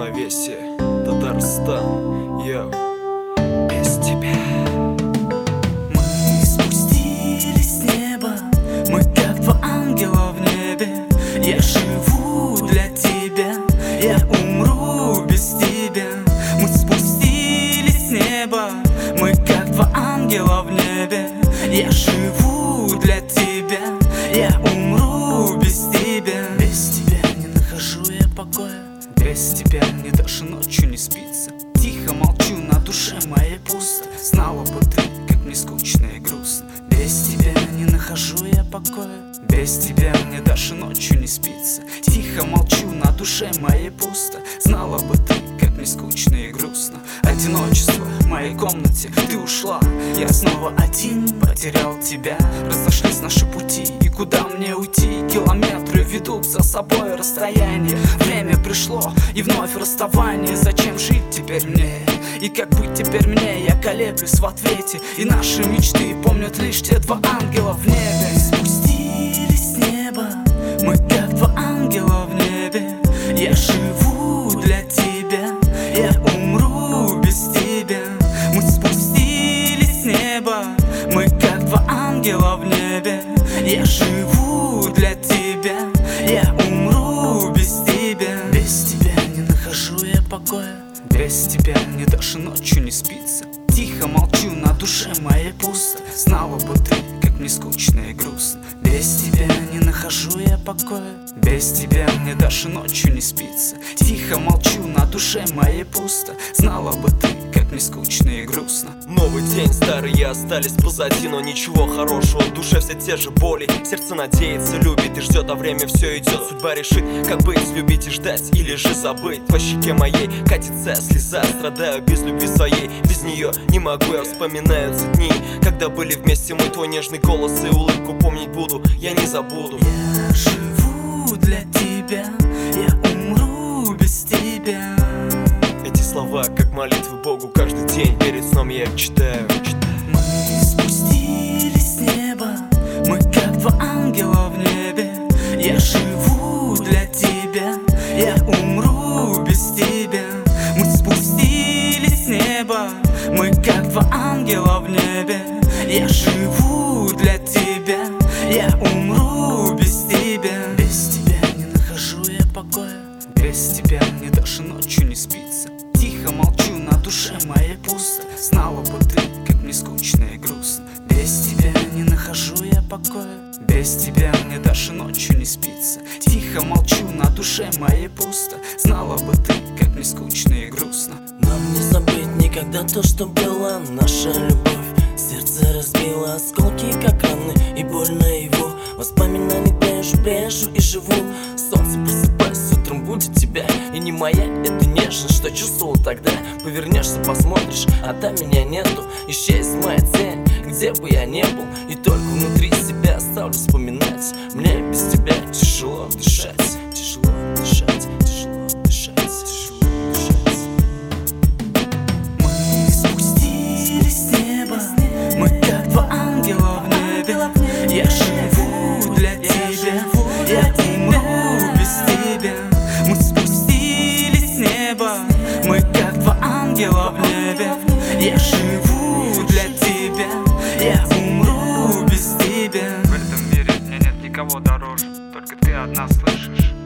равновесие. Татарстан, йоу. Без тебя. Мы спустились с неба, мы как два ангела в небе. Я живу для тебя, я умру без тебя. Мы спустились с неба, мы как два ангела в небе. Я живу для тебя, я умру без тебя. Без тебя не нахожу я покоя, без тебя мне даже ночью не спится. Тихо молчу, на душе моей пусто. Знала бы ты, как мне скучно и грустно. Без тебя не нахожу я покоя, без тебя мне даже ночью не спится. Тихо молчу, на душе моей пусто. Знала бы ты, как мне скучно и грустно. Одиночество в моей комнате, ты ушла. Я снова один, потерял тебя. Разошлись наши пути, и куда мне уйти? Километры ведут за собой расстояние. Время пришло, и вновь расставание. Зачем жить теперь мне? И как быть теперь мне? Я колеблюсь в ответе, и наши мечты помнят лишь те два ангела в небе. Спустились с неба, мы как два ангела в небе. Я живу для тебя, я умру без тебя. Мы спустились с неба, мы как два ангела в небе. Я живу для тебя, я умру без тебя. Без тебя не нахожу я покоя, без тебя мне даже ночью не спится. Тихо молчу, на душе моей пусто. Знала бы ты, как мне скучно и грустно. Без тебя не нахожу я покоя, без тебя мне даже ночью не спится. Тихо молчу, на душе моей пусто. Знала бы ты, как мне скучно и грустно. Новый день, старые остались позади, но ничего хорошего. В душе все те же боли, сердце надеется, любит и ждет, а время все идет. Судьба решит, как быть, любить и ждать или же забыть. По щеке моей катится слеза, страдаю без любви своей. Без нее не могу, я вспоминаю эти дни, когда были вместе мы. Твой нежный голос и улыбку помнить буду, я не забуду. Я живу для тебя, я умру без тебя. Эти слова, как молитвы Богу, каждый день перед сном я их читаю. Мы спустились с неба, мы как два ангела в небе. Я живу для тебя, я умру без тебя. Мы спустились с неба, мы как два ангела в небе. Я живу для тебя, я умру без тебя. Без тебя не нахожу я покоя, без тебя мне даже ночью не спится. Тихо молчу, на душе моей пусто. Знала бы ты, как мне скучно и грустно. Без тебя не нахожу я покоя, без тебя мне даже ночью не спится. Тихо молчу, на душе моей пусто. Знала бы ты, как мне скучно и грустно. Нам не забыть никогда то, что была наша любовь. Сердце разбило осколки, как раны, и больно его. Воспоминания брежу и живу. Солнце просыпаясь, утром будет тебя. И не моя, это нежность, что чувствовал тогда. Повернешься, посмотришь, а там меня нету. Исчезнет моя тень, где бы я не был. И только внутри себя оставлю вспоминать. Мне без тебя тяжело дышать. Тяжело дышать, тяжело дышать, тяжело дышать. Мы спустились с неба, мы как два ангела в небе. Я живу для тебя, я умру без тебя. Мы спустились с неба, мы как два ангела в небе. Я живу для тебя, я умру без тебя. В этом мире мне нет никого дороже, только ты одна слышишь.